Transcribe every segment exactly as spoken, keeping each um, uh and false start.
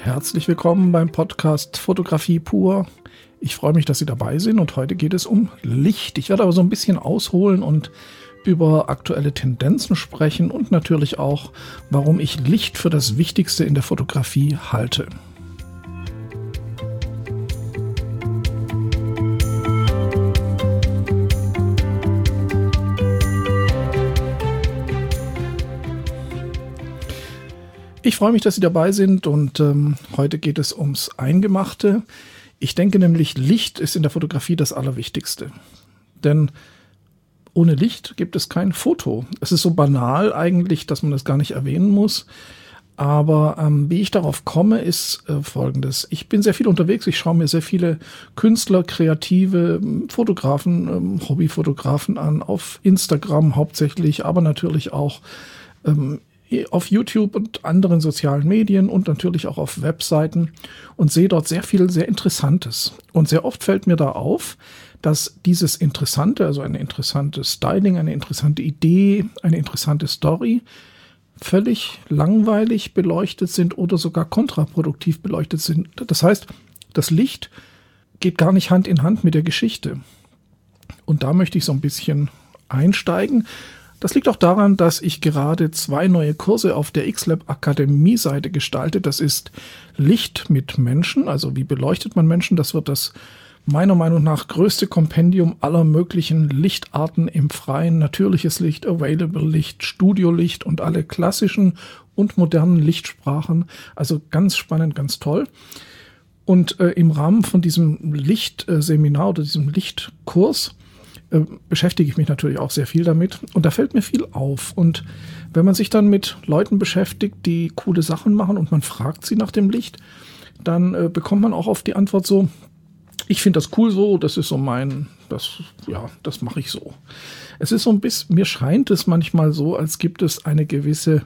Herzlich willkommen beim Podcast Fotografie pur. Ich freue mich, dass Sie dabei sind und heute geht es um Licht. Ich werde aber so ein bisschen ausholen und über aktuelle Tendenzen sprechen und natürlich auch, warum ich Licht für das Wichtigste in der Fotografie halte. Ich freue mich, dass Sie dabei sind und ähm, heute geht es ums Eingemachte. Ich denke nämlich, Licht ist in der Fotografie das Allerwichtigste. Denn ohne Licht gibt es kein Foto. Es ist so banal eigentlich, dass man das gar nicht erwähnen muss. Aber ähm, wie ich darauf komme, ist äh, Folgendes. Ich bin sehr viel unterwegs. Ich schaue mir sehr viele Künstler, kreative Fotografen, ähm, Hobbyfotografen an, auf Instagram hauptsächlich, aber natürlich auch ähm, auf YouTube und anderen sozialen Medien und natürlich auch auf Webseiten und sehe dort sehr viel sehr Interessantes. Und sehr oft fällt mir da auf, dass dieses Interessante, also eine interessante Styling, eine interessante Idee, eine interessante Story, völlig langweilig beleuchtet sind oder sogar kontraproduktiv beleuchtet sind. Das heißt, das Licht geht gar nicht Hand in Hand mit der Geschichte. Und da möchte ich so ein bisschen einsteigen. Das liegt auch daran, dass ich gerade zwei neue Kurse auf der X-Lab Akademie Seite gestalte. Das ist Licht mit Menschen, also wie beleuchtet man Menschen. Das wird das meiner Meinung nach größte Kompendium aller möglichen Lichtarten im Freien. Natürliches Licht, Available Licht, Studiolicht und alle klassischen und modernen Lichtsprachen. Also ganz spannend, ganz toll. Und äh, im Rahmen von diesem Lichtseminar oder diesem Lichtkurs beschäftige ich mich natürlich auch sehr viel damit und da fällt mir viel auf. Und wenn man sich dann mit Leuten beschäftigt, die coole Sachen machen und man fragt sie nach dem Licht, dann äh, bekommt man auch oft die Antwort so, ich finde das cool so, das ist so mein, das, ja, das mache ich so. Es ist so ein bisschen, mir scheint es manchmal so, als gibt es eine gewisse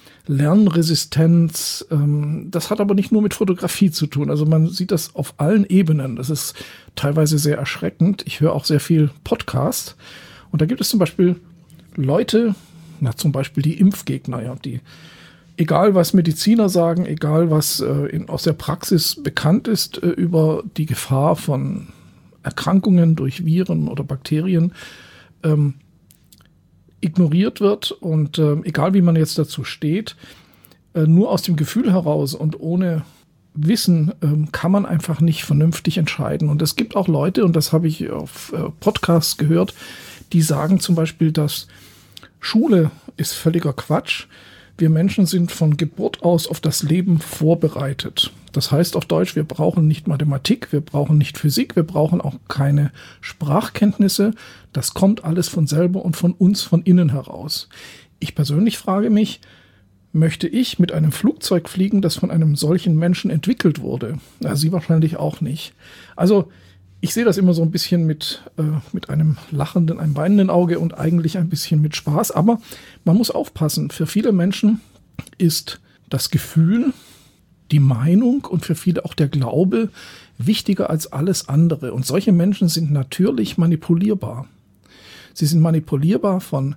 Lernresistenz. Das hat aber nicht nur mit Fotografie zu tun. Also man sieht das auf allen Ebenen. Das ist teilweise sehr erschreckend. Ich höre auch sehr viel Podcast. Und da gibt es zum Beispiel Leute, na zum Beispiel die Impfgegner, ja, die, egal was Mediziner sagen, egal was äh, in, aus der Praxis bekannt ist äh, über die Gefahr von Erkrankungen durch Viren oder Bakterien, ähm, ignoriert wird und äh, egal wie man jetzt dazu steht, äh, nur aus dem Gefühl heraus und ohne Wissen äh, kann man einfach nicht vernünftig entscheiden. Und es gibt auch Leute, und das habe ich auf äh, Podcasts gehört, die sagen zum Beispiel, dass Schule ist völliger Quatsch. Wir Menschen sind von Geburt aus auf das Leben vorbereitet. Das heißt auf Deutsch, wir brauchen nicht Mathematik, wir brauchen nicht Physik, wir brauchen auch keine Sprachkenntnisse. Das kommt alles von selber und von uns von innen heraus. Ich persönlich frage mich, möchte ich mit einem Flugzeug fliegen, das von einem solchen Menschen entwickelt wurde? Na, Sie wahrscheinlich auch nicht. Also ich sehe das immer so ein bisschen mit, äh, mit einem lachenden, einem weinenden Auge und eigentlich ein bisschen mit Spaß. Aber man muss aufpassen. Für viele Menschen ist das Gefühl, die Meinung und für viele auch der Glaube wichtiger als alles andere. Und solche Menschen sind natürlich manipulierbar. Sie sind manipulierbar von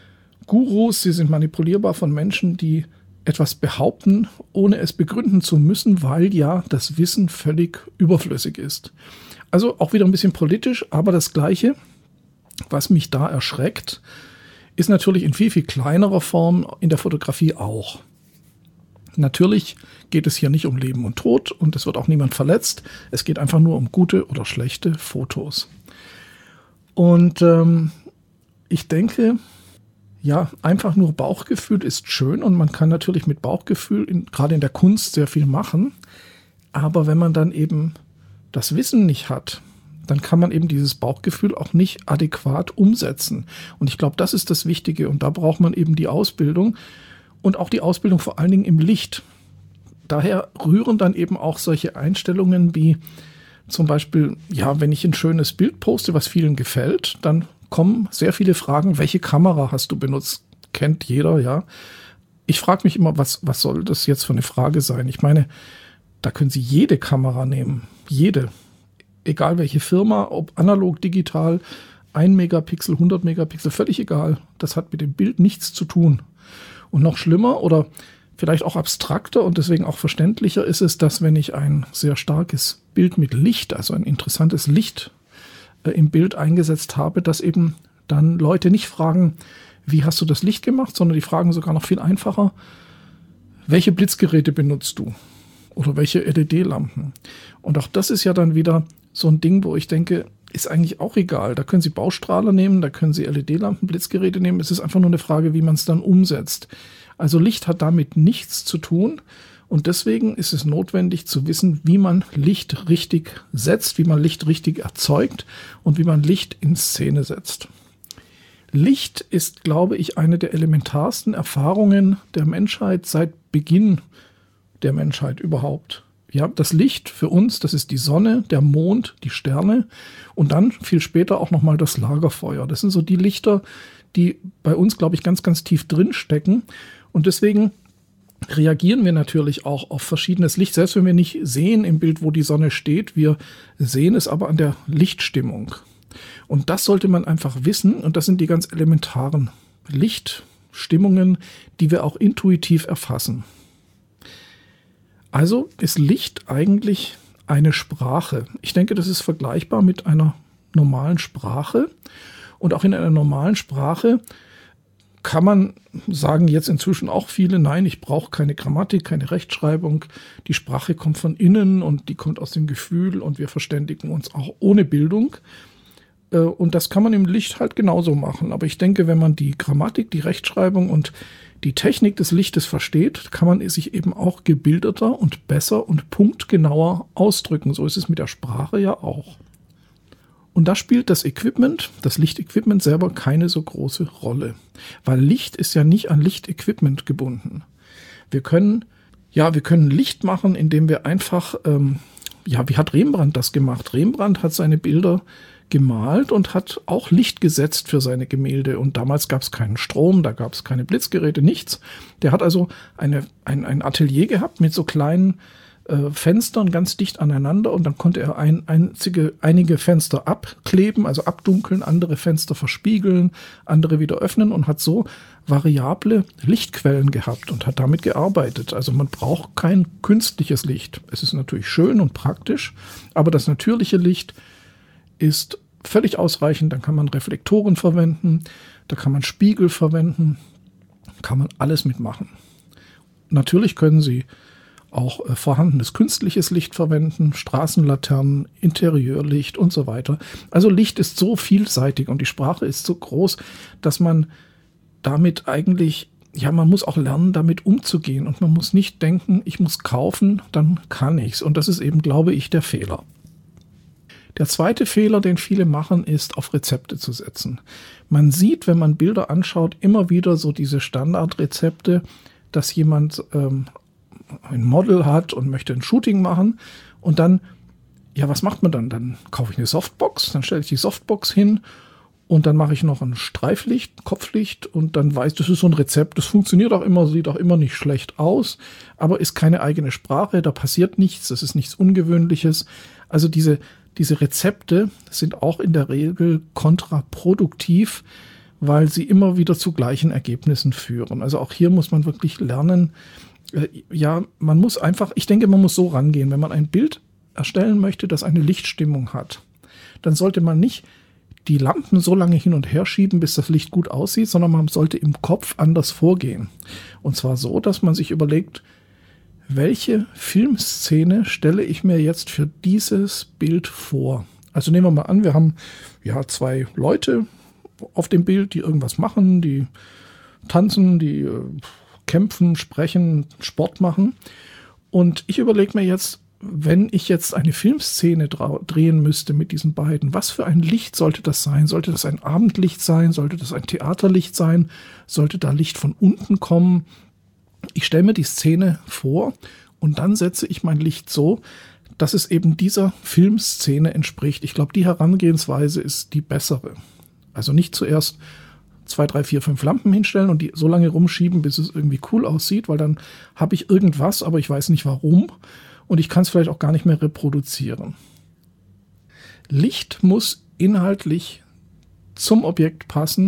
Gurus, sie sind manipulierbar von Menschen, die etwas behaupten, ohne es begründen zu müssen, weil ja das Wissen völlig überflüssig ist. Also auch wieder ein bisschen politisch, aber das Gleiche, was mich da erschreckt, ist natürlich in viel, viel kleinerer Form in der Fotografie auch. Natürlich geht es hier nicht um Leben und Tod und es wird auch niemand verletzt. Es geht einfach nur um gute oder schlechte Fotos. Und ähm, ich denke, ja, einfach nur Bauchgefühl ist schön und man kann natürlich mit Bauchgefühl in, gerade in der Kunst sehr viel machen. Aber wenn man dann eben das Wissen nicht hat, dann kann man eben dieses Bauchgefühl auch nicht adäquat umsetzen. Und ich glaube, das ist das Wichtige. Und da braucht man eben die Ausbildung und auch die Ausbildung vor allen Dingen im Licht. Daher rühren dann eben auch solche Einstellungen wie zum Beispiel, ja, wenn ich ein schönes Bild poste, was vielen gefällt, dann kommen sehr viele Fragen, welche Kamera hast du benutzt? Kennt jeder, ja. Ich frage mich immer, was, was soll das jetzt für eine Frage sein? Ich meine, da können Sie jede Kamera nehmen. Jede. Egal welche Firma, ob analog, digital, ein Megapixel, hundert Megapixel, völlig egal. Das hat mit dem Bild nichts zu tun. Und noch schlimmer oder vielleicht auch abstrakter und deswegen auch verständlicher ist es, dass wenn ich ein sehr starkes Bild mit Licht, also ein interessantes Licht äh, im Bild eingesetzt habe, dass eben dann Leute nicht fragen, wie hast du das Licht gemacht, sondern die fragen sogar noch viel einfacher, welche Blitzgeräte benutzt du oder welche L E D-Lampen? Und auch das ist ja dann wieder so ein Ding, wo ich denke, ist eigentlich auch egal. Da können Sie Baustrahler nehmen, da können Sie L E D-Lampen, Blitzgeräte nehmen. Es ist einfach nur eine Frage, wie man es dann umsetzt. Also Licht hat damit nichts zu tun und deswegen ist es notwendig zu wissen, wie man Licht richtig setzt, wie man Licht richtig erzeugt und wie man Licht in Szene setzt. Licht ist, glaube ich, eine der elementarsten Erfahrungen der Menschheit seit Beginn der Menschheit überhaupt. Ja, das Licht für uns, das ist die Sonne, der Mond, die Sterne und dann viel später auch nochmal das Lagerfeuer. Das sind so die Lichter, die bei uns, glaube ich, ganz, ganz tief drin stecken. Und deswegen reagieren wir natürlich auch auf verschiedenes Licht, selbst wenn wir nicht sehen im Bild, wo die Sonne steht. Wir sehen es aber an der Lichtstimmung. Und das sollte man einfach wissen. Und das sind die ganz elementaren Lichtstimmungen, die wir auch intuitiv erfassen. Also ist Licht eigentlich eine Sprache. Ich denke, das ist vergleichbar mit einer normalen Sprache. Und auch in einer normalen Sprache kann man sagen jetzt inzwischen auch viele, nein, ich brauche keine Grammatik, keine Rechtschreibung. Die Sprache kommt von innen und die kommt aus dem Gefühl und wir verständigen uns auch ohne Bildung. Und das kann man im Licht halt genauso machen. Aber ich denke, wenn man die Grammatik, die Rechtschreibung und die Technik des Lichtes versteht, kann man sich eben auch gebildeter und besser und punktgenauer ausdrücken. So ist es mit der Sprache ja auch. Und da spielt das Equipment, das Lichtequipment selber keine so große Rolle. Weil Licht ist ja nicht an Lichtequipment gebunden. Wir können, ja, wir können Licht machen, indem wir einfach, ähm, ja, wie hat Rembrandt das gemacht? Rembrandt hat seine Bilder gemalt und hat auch Licht gesetzt für seine Gemälde. Und damals gab es keinen Strom, da gab es keine Blitzgeräte, nichts. Der hat also eine, ein, ein Atelier gehabt mit so kleinen äh, Fenstern ganz dicht aneinander und dann konnte er ein, einzige, einige Fenster abkleben, also abdunkeln, andere Fenster verspiegeln, andere wieder öffnen und hat so variable Lichtquellen gehabt und hat damit gearbeitet. Also man braucht kein künstliches Licht. Es ist natürlich schön und praktisch, aber das natürliche Licht ist völlig ausreichend. Dann kann man Reflektoren verwenden, da kann man Spiegel verwenden, kann man alles mitmachen. Natürlich können Sie auch äh, vorhandenes künstliches Licht verwenden, Straßenlaternen, Interieurlicht und so weiter. Also Licht ist so vielseitig und die Sprache ist so groß, dass man damit eigentlich, ja, man muss auch lernen, damit umzugehen und man muss nicht denken, ich muss kaufen, dann kann ich's. Und das ist eben, glaube ich, der Fehler. Der zweite Fehler, den viele machen, ist, auf Rezepte zu setzen. Man sieht, wenn man Bilder anschaut, immer wieder so diese Standardrezepte, dass jemand ähm, ein Model hat und möchte ein Shooting machen und dann, ja, was macht man dann? Dann kaufe ich eine Softbox, dann stelle ich die Softbox hin und dann mache ich noch ein Streiflicht, Kopflicht und dann weiß, das ist so ein Rezept, das funktioniert auch immer, sieht auch immer nicht schlecht aus, aber ist keine eigene Sprache, da passiert nichts, das ist nichts Ungewöhnliches. Also diese Diese Rezepte sind auch in der Regel kontraproduktiv, weil sie immer wieder zu gleichen Ergebnissen führen. Also auch hier muss man wirklich lernen, äh, ja, man muss einfach, ich denke, man muss so rangehen, wenn man ein Bild erstellen möchte, das eine Lichtstimmung hat, dann sollte man nicht die Lampen so lange hin und her schieben, bis das Licht gut aussieht, sondern man sollte im Kopf anders vorgehen. Und zwar so, dass man sich überlegt, welche Filmszene stelle ich mir jetzt für dieses Bild vor? Also nehmen wir mal an, wir haben ja zwei Leute auf dem Bild, die irgendwas machen, die tanzen, die äh, kämpfen, sprechen, Sport machen. Und ich überlege mir jetzt, wenn ich jetzt eine Filmszene drehen müsste mit diesen beiden, was für ein Licht sollte das sein? Sollte das ein Abendlicht sein? Sollte das ein Theaterlicht sein? Sollte da Licht von unten kommen? Ich stelle mir die Szene vor und dann setze ich mein Licht so, dass es eben dieser Filmszene entspricht. Ich glaube, die Herangehensweise ist die bessere. Also nicht zuerst zwei, drei, vier, fünf Lampen hinstellen und die so lange rumschieben, bis es irgendwie cool aussieht, weil dann habe ich irgendwas, aber ich weiß nicht warum und ich kann es vielleicht auch gar nicht mehr reproduzieren. Licht muss inhaltlich zum Objekt passen,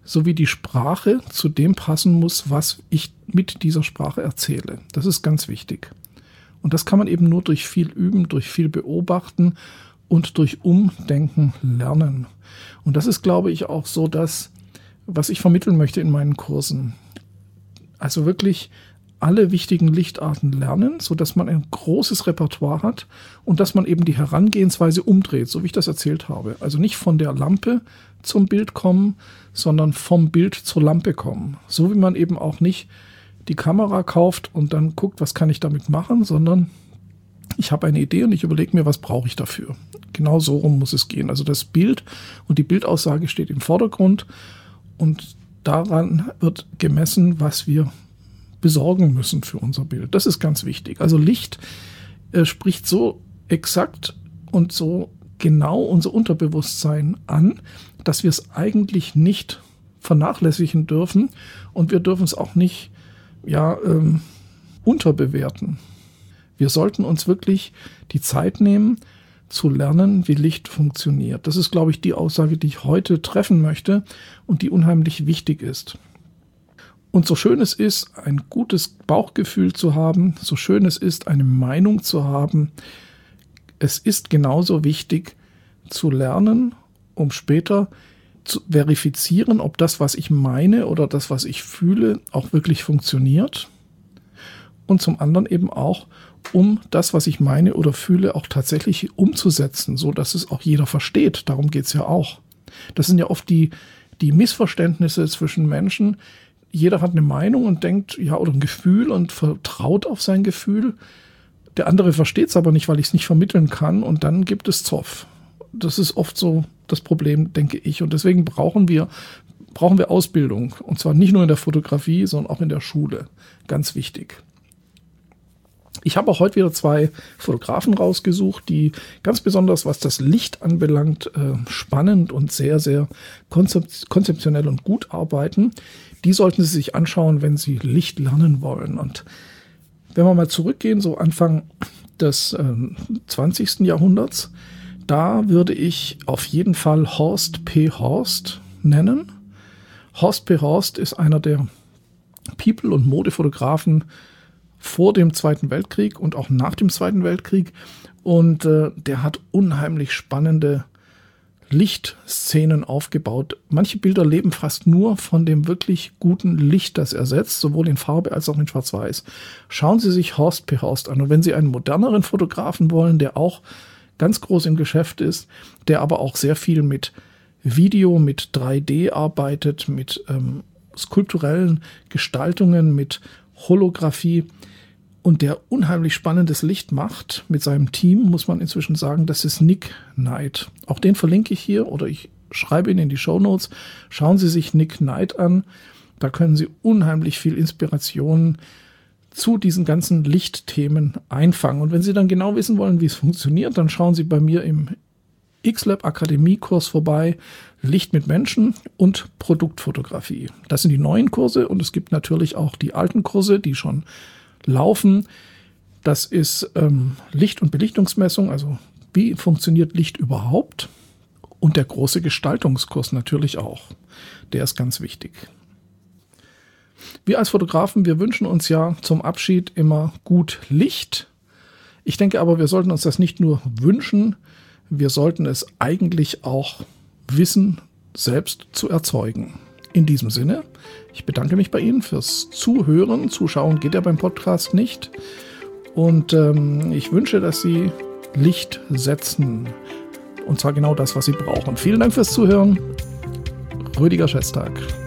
sowie die Sprache zu dem passen muss, was ich mit dieser Sprache erzähle. Das ist ganz wichtig. Und das kann man eben nur durch viel Üben, durch viel Beobachten und durch Umdenken lernen. Und das ist, glaube ich, auch so das, was ich vermitteln möchte in meinen Kursen. Also wirklich alle wichtigen Lichtarten lernen, sodass man ein großes Repertoire hat und dass man eben die Herangehensweise umdreht, so wie ich das erzählt habe. Also nicht von der Lampe zum Bild kommen, sondern vom Bild zur Lampe kommen. So wie man eben auch nicht die Kamera kauft und dann guckt, was kann ich damit machen, sondern ich habe eine Idee und ich überlege mir, was brauche ich dafür. Genau so rum muss es gehen. Also das Bild und die Bildaussage steht im Vordergrund und daran wird gemessen, was wir besorgen müssen für unser Bild. Das ist ganz wichtig. Also Licht äh, spricht so exakt und so genau unser Unterbewusstsein an, dass wir es eigentlich nicht vernachlässigen dürfen und wir dürfen es auch nicht ja, ähm, unterbewerten. Wir sollten uns wirklich die Zeit nehmen, zu lernen, wie Licht funktioniert. Das ist, glaube ich, die Aussage, die ich heute treffen möchte und die unheimlich wichtig ist. Und so schön es ist, ein gutes Bauchgefühl zu haben, so schön es ist, eine Meinung zu haben, es ist genauso wichtig zu lernen, um später zu verifizieren, ob das, was ich meine oder das, was ich fühle, auch wirklich funktioniert. Und zum anderen eben auch, um das, was ich meine oder fühle, auch tatsächlich umzusetzen, so dass es auch jeder versteht. Darum geht es ja auch. Das sind ja oft die, die Missverständnisse zwischen Menschen. Jeder hat eine Meinung und denkt, ja, oder ein Gefühl und vertraut auf sein Gefühl. Der andere versteht es aber nicht, weil ich es nicht vermitteln kann und dann gibt es Zoff. Das ist oft so das Problem, denke ich. Und deswegen brauchen wir, brauchen wir Ausbildung. Und zwar nicht nur in der Fotografie, sondern auch in der Schule. Ganz wichtig. Ich habe auch heute wieder zwei Fotografen rausgesucht, die ganz besonders, was das Licht anbelangt, spannend und sehr, sehr konzeptionell und gut arbeiten. Die sollten Sie sich anschauen, wenn Sie Licht lernen wollen. Und wenn wir mal zurückgehen, so Anfang des äh, zwanzigsten Jahrhunderts, da würde ich auf jeden Fall Horst P. Horst nennen. Horst P. Horst ist einer der People- und Modefotografen vor dem Zweiten Weltkrieg und auch nach dem Zweiten Weltkrieg. Und äh, der hat unheimlich spannende Lichtszenen aufgebaut. Manche Bilder leben fast nur von dem wirklich guten Licht, das er setzt, sowohl in Farbe als auch in Schwarz-Weiß. Schauen Sie sich Horst P. Horst an. Und wenn Sie einen moderneren Fotografen wollen, der auch ganz groß im Geschäft ist, der aber auch sehr viel mit Video, mit drei D arbeitet, mit ähm, skulpturellen Gestaltungen, mit Holographie und der unheimlich spannendes Licht macht mit seinem Team, muss man inzwischen sagen, das ist Nick Knight. Auch den verlinke ich hier oder ich schreibe ihn in die Shownotes. Schauen Sie sich Nick Knight an. Da können Sie unheimlich viel Inspiration zu diesen ganzen Lichtthemen einfangen. Und wenn Sie dann genau wissen wollen, wie es funktioniert, dann schauen Sie bei mir im X-Lab Akademie-Kurs vorbei, Licht mit Menschen und Produktfotografie. Das sind die neuen Kurse und es gibt natürlich auch die alten Kurse, die schon laufen. Das ist ähm, Licht- und Belichtungsmessung, also wie funktioniert Licht überhaupt? Und der große Gestaltungskurs natürlich auch. Der ist ganz wichtig. Wir als Fotografen, wir wünschen uns ja zum Abschied immer gut Licht. Ich denke aber, wir sollten uns das nicht nur wünschen, wir sollten es eigentlich auch wissen, selbst zu erzeugen. In diesem Sinne, ich bedanke mich bei Ihnen fürs Zuhören. Zuschauen geht ja beim Podcast nicht. Und ähm, ich wünsche, dass Sie Licht setzen. Und zwar genau das, was Sie brauchen. Vielen Dank fürs Zuhören. Rüdiger Schestag.